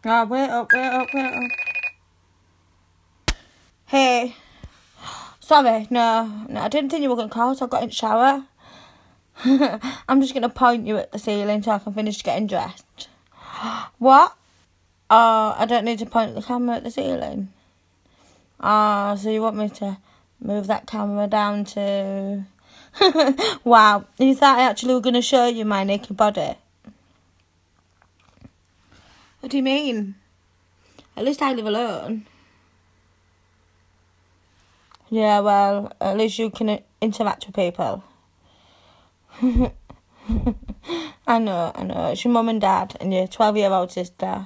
Oh, wait up. Hey. Sorry, no, I didn't think you were going to call, so I got in the shower. I'm just going to point you at the ceiling so I can finish getting dressed. What? Oh, I don't need to point the camera at the ceiling. Oh, so you want me to move that camera down to... Wow, you thought I actually were going to show you my naked body? What do you mean? At least I live alone. Yeah, well, at least you can interact with people. I know. It's your mum and dad and your 12-year-old sister.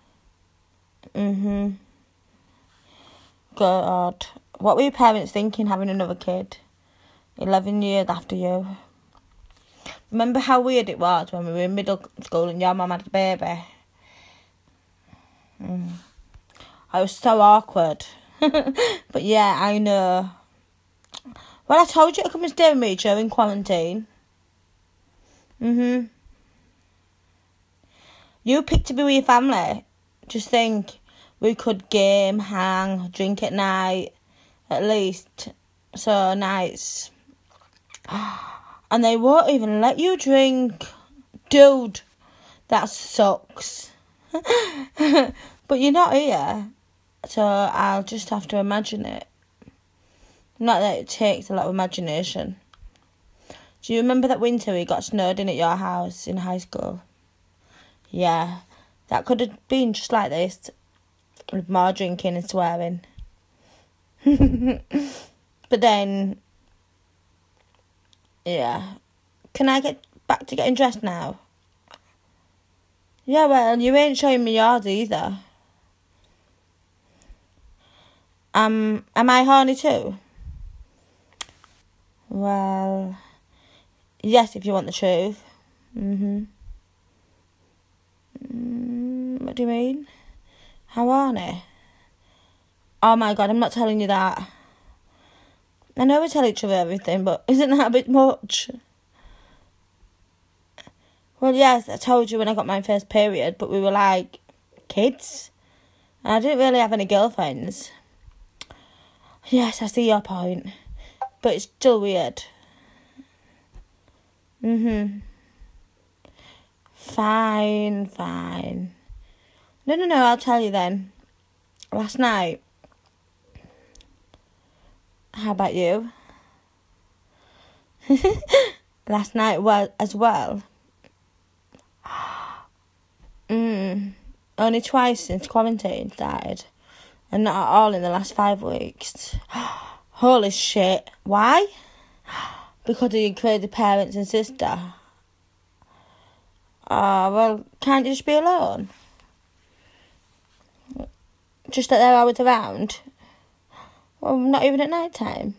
God. What were your parents thinking having another kid? 11 years after you. Remember how weird it was when we were in middle school and your mum had a baby? I was so awkward. But yeah, I know. Well, I told you to come and stay with me during quarantine. You picked to be with your family. Just think, we could game, hang, drink at night, at least. So nice. And they won't even let you drink. Dude, that sucks. But you're not here, so I'll just have to imagine it. Not that it takes a lot of imagination. Do you remember that winter we got snowed in at your house in high school? Yeah, that could have been just like this, with more drinking and swearing. But then, yeah. Can I get back to getting dressed now? Yeah, well, you ain't showing me yours either. Am I horny too? Well, yes, if you want the truth. What do you mean? How horny? Oh my God, I'm not telling you that. I know we tell each other everything, but isn't that a bit much? Well, yes, I told you when I got my first period, but we were like kids. And I didn't really have any girlfriends. Yes, I see your point. But it's still weird. Fine. No, I'll tell you then. Last night. How about you? Last night as well. Only twice since quarantine started. And not at all in the last 5 weeks. Holy shit. Why? Because of your crazy parents and sister. Well, can't you just be alone? Just that they're always around? Well, not even at night time.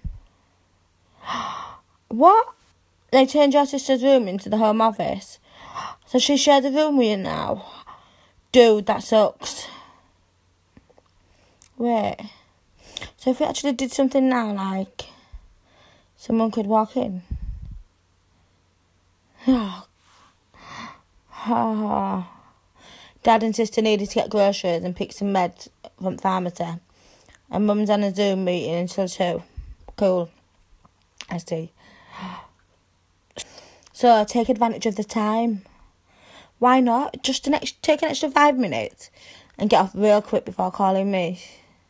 What? They turned your sister's room into the home office? So she shares a room with you now? Dude, that sucks. Wait. So if we actually did something now, like, someone could walk in? Dad and sister needed to get groceries and pick some meds from pharmacy. And Mum's on a Zoom meeting until 2. Cool. I see. So take advantage of the time. Why not? Just take an extra 5 minutes and get off real quick before calling me.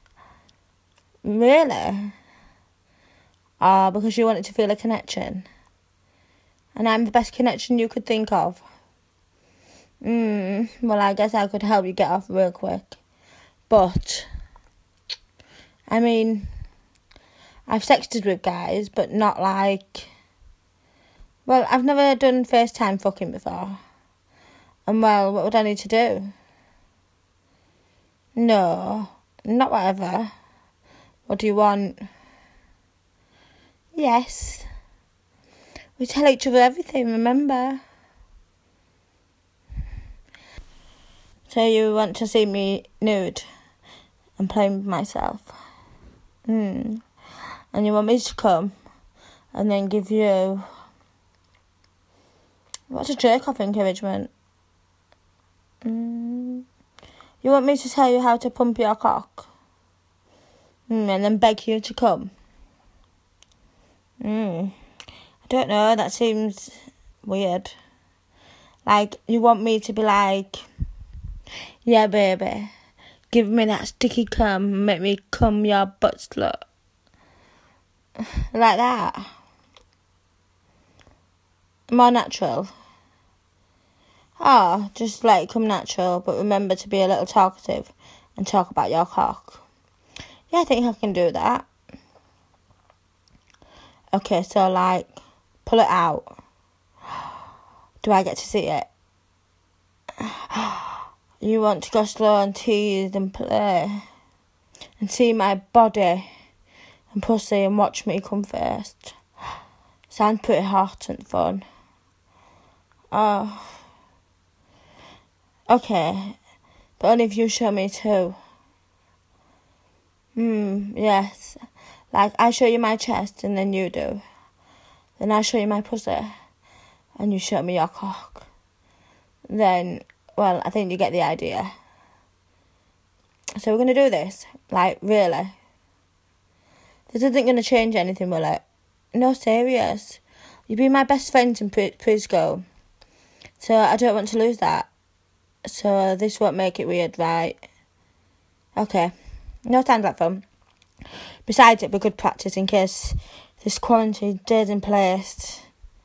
Really? Because you wanted to feel a connection. And I'm the best connection you could think of. Well, I guess I could help you get off real quick. But, I mean, I've sexted with guys, but not like... Well, I've never done FaceTime fucking before. And well, what would I need to do? No, not whatever. What do you want? Yes. We tell each other everything, remember? So you want to see me nude and playing with myself? And you want me to come and then give you... What's a jerk-off encouragement? You want me to tell you how to pump your cock? And then beg you to come? I don't know, that seems weird. Like, you want me to be like, yeah, baby, give me that sticky cum, make me cum your butt slut. Like that. More natural. Oh, just let it come natural, but remember to be a little talkative and talk about your cock. Yeah, I think I can do that. Okay, so like, pull it out. Do I get to see it? You want to go slow and tease and play and see my body and pussy and watch me come first. Sounds pretty hot and fun. Oh. Okay, but only if you show me too. Yes. Like, I show you my chest and then you do. Then I show you my pussy and you show me your cock. Then, well, I think you get the idea. So we're going to do this. Like, really. This isn't going to change anything, will it? No, serious. You've been my best friend in preschool. So I don't want to lose that. So this won't make it weird, right? Okay. No, sounds like fun. Besides, it'd be good practice in case this quarantine stays in place.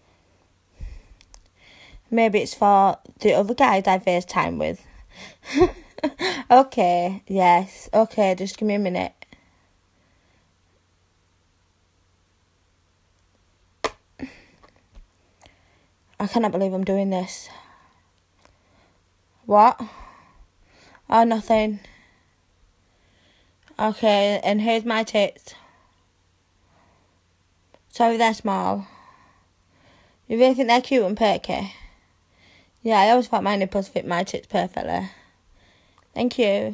Maybe it's for the other guys I FaceTime with. Okay, yes. Okay, just give me a minute. I cannot believe I'm doing this. What? Oh, nothing. Okay, and here's my tits. Sorry, they're small. You really think they're cute and perky? Yeah, I always thought my nipples fit my tits perfectly. Thank you.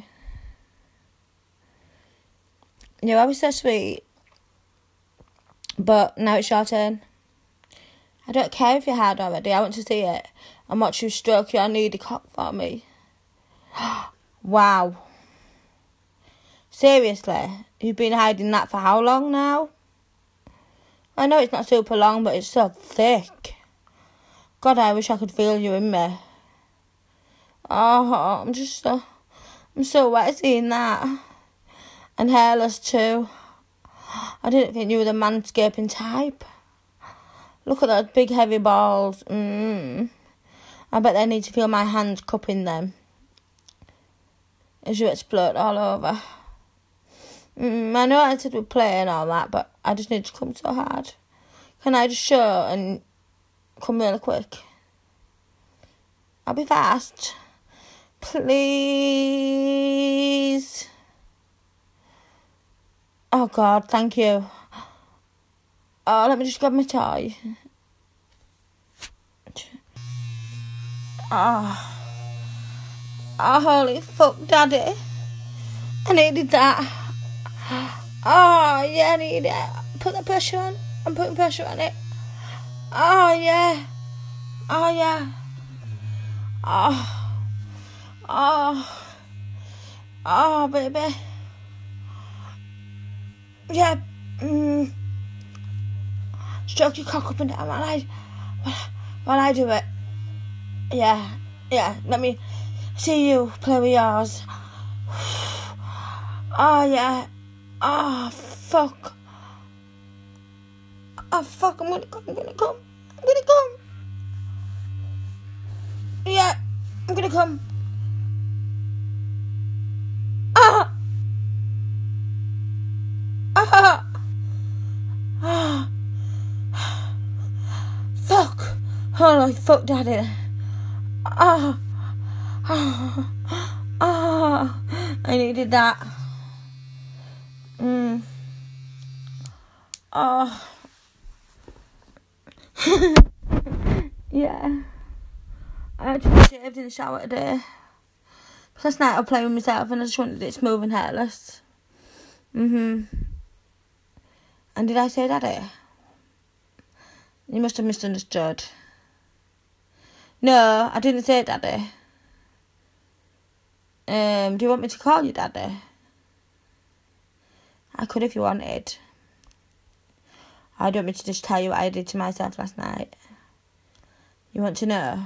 You're always so sweet. But now it's your turn. I don't care if you're hard already. I want to see it and watch you stroke your needy cock for me. Wow. Seriously? You've been hiding that for how long now? I know it's not super long, but it's so thick. God, I wish I could feel you in me. Oh, I'm so wet seeing that. And hairless too. I didn't think you were the manscaping type. Look at those big heavy balls. I bet they need to feel my hands cupping them as you explode all over. I know I said we'd play and all that, but I just need to come so hard. Can I just show and come really quick? I'll be fast. Please. Oh, God, thank you. Oh, let me just grab my toy. Oh, holy fuck, Daddy. I needed that. Oh, yeah, I need it. Put the pressure on. I'm putting pressure on it. Oh, yeah. Oh, yeah. Oh, baby. Yeah. Stroke your cock up and down while I do it. Yeah. Let me see you play with yours. Oh, yeah. Oh, fuck. Oh, fuck. I'm gonna come. Yeah. I'm gonna come. Ah. Fuck. Holy fuck, Daddy. I needed that. Yeah. I actually shaved in the shower today. Last night I was playing with myself and I just wanted it smooth and hairless. And did I say Daddy? You must have misunderstood. No, I didn't say Daddy. Do you want me to call you daddy? I could if you wanted. I don't want me to just tell you what I did to myself last night. You want to know?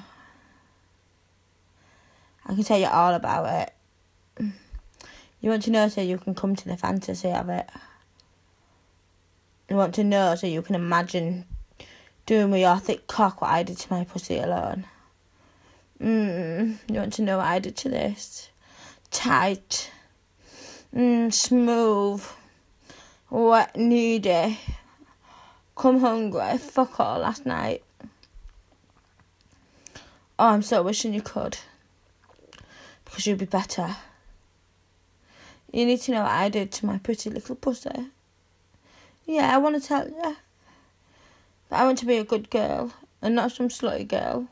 I can tell you all about it. You want to know so you can come to the fantasy of it. You want to know so you can imagine doing with your thick cock what I did to my pussy alone. You want to know what I did to this? Tight. Smooth. Wet, needy. Come hungry. Fuck all last night. Oh, I'm so wishing you could. Because you'd be better. You need to know what I did to my pretty little pussy. Yeah, I want to tell you. But I want to be a good girl and not some slutty girl.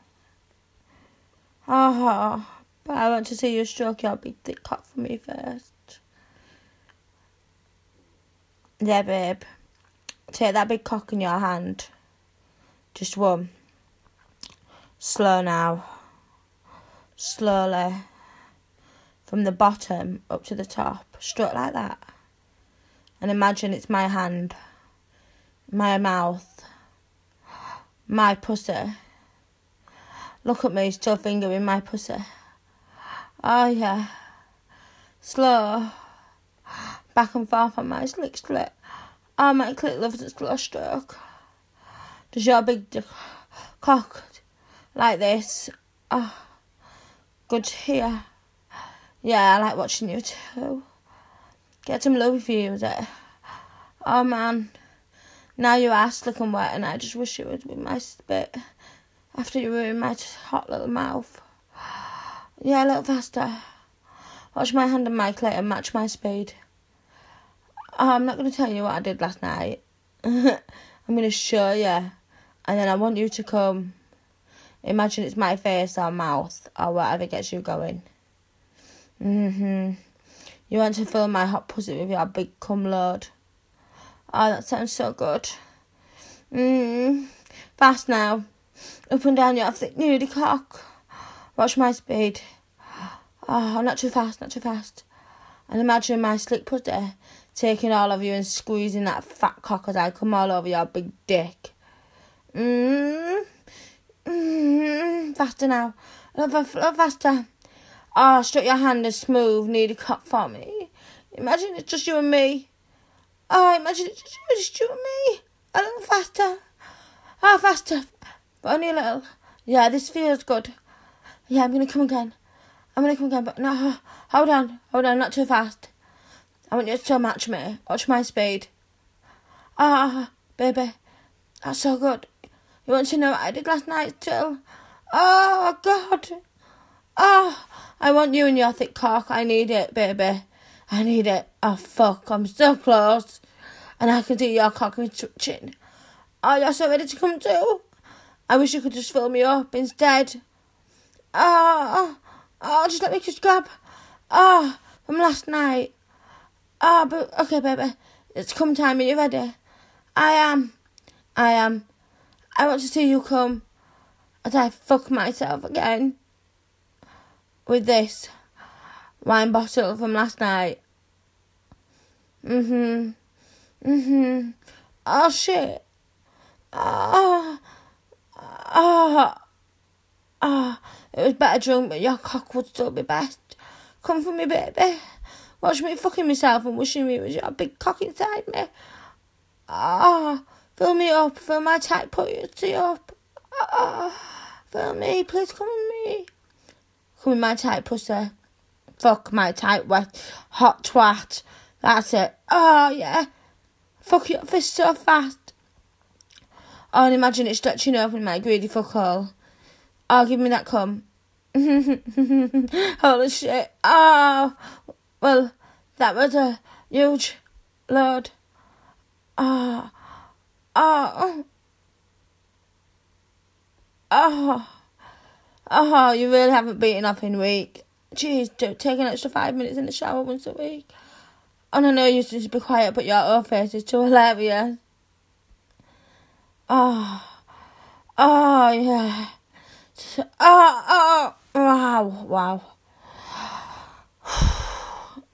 But I want to see you stroke your big thick cock for me first. Yeah, babe. Take that big cock in your hand. Just one. Slow now. Slowly. From the bottom up to the top. Stroke like that. And imagine it's my hand. My mouth. My pussy. Look at me, still fingering my pussy. Oh, yeah. Slow. Back and forth on my slick slit. Oh, my clit loves a slow stroke. Does your big cock like this? Oh, good to hear. Yeah, I like watching you too. Get some love if you use it. Oh, man. Now your ass looking wet and I just wish it was with my spit. After you ruined my hot little mouth. Yeah, a little faster. Watch my hand and my clit and match my speed. Oh, I'm not going to tell you what I did last night. I'm going to show you. And then I want you to come. Imagine it's my face or mouth or whatever gets you going. You want to fill my hot pussy with your big cum load. Oh, that sounds so good. Fast now. Up and down your thick nudie cock. Watch my speed. Oh, not too fast, not too fast. And imagine my slick pussy taking all of you and squeezing that fat cock as I come all over your big dick. Faster now. A little faster. Oh, stroke your hand and smooth nudie cock for me. Imagine it's just you and me. Oh, imagine it's just you and me. A little faster. Oh, faster. But only a little. Yeah, this feels good. Yeah, I'm going to come again. But no, hold on, not too fast. I want you to match me. Watch my speed. Baby, that's so good. You want to know what I did last night still? Oh, God. I want you in your thick cock. I need it, baby. I need it. Oh, fuck, I'm so close. And I can see your cock twitching. Oh, you're so ready to come too. I wish you could just fill me up instead. Just let me just grab. From last night. But okay, baby. It's come time. Are you ready? I am. I want to see you come as I fuck myself again with this wine bottle from last night. Oh, shit. It was better drunk, but your cock would still be best. Come for me, baby. Watch me fucking myself and wishing me it was your big cock inside me. Fill me up. Fill my tight pussy up. Fill me. Please come with me. Come with my tight pussy. Fuck my tight, wet, hot twat. That's it. Oh, yeah. Fuck your fist so fast. Oh, and imagine it stretching open my greedy fuckhole. Oh, give me that cum. Holy shit. Oh, well, that was a huge load. You really haven't beaten off in a week. Jeez, take an extra 5 minutes in the shower once a week. And I know you used to be quiet, but your own face is too hilarious. Yeah. Wow.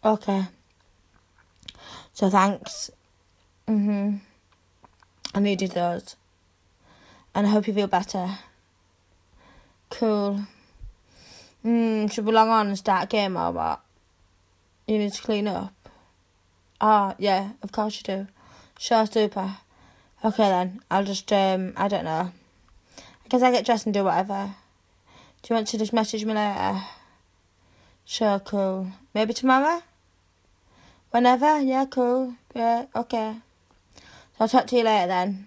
Okay. So thanks. I needed those. And I hope you feel better. Cool. Should we log on and start a game or what? You need to clean up. Oh, yeah, of course you do. Sure, super. Okay then, I'll just, I don't know. I guess I get dressed and do whatever. Do you want to just message me later? Sure, cool. Maybe tomorrow? Whenever? Yeah, cool. Yeah, okay. So I'll talk to you later then.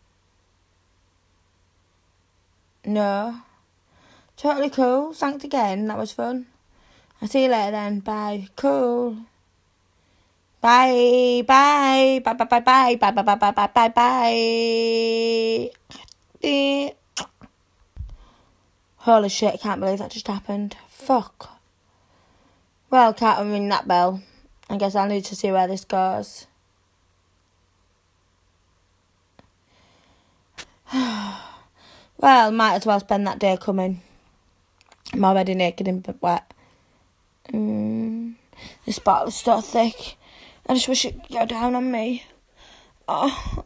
No. Totally cool. Thanks again. That was fun. I'll see you later then. Bye. Cool. Bye. Bye. Bye. Bye. Bye. Bye. Bye. Bye. Bye. Bye. Bye. Bye. Bye. Holy shit! I can't believe that just happened. Fuck. Well, can't ring that bell. I guess I'll need to see where this goes. Well, might as well spend that day coming. I'm already naked and wet. This bottle is so thick. I just wish it could go down on me. Oh,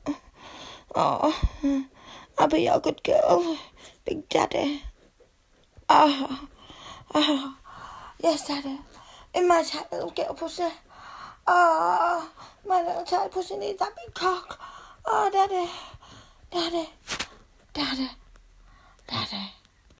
I'll be your good girl, Big Daddy. Oh, yes, Daddy. In my tight little girl pussy. Oh, my little tight pussy needs that big cock. Oh, Daddy.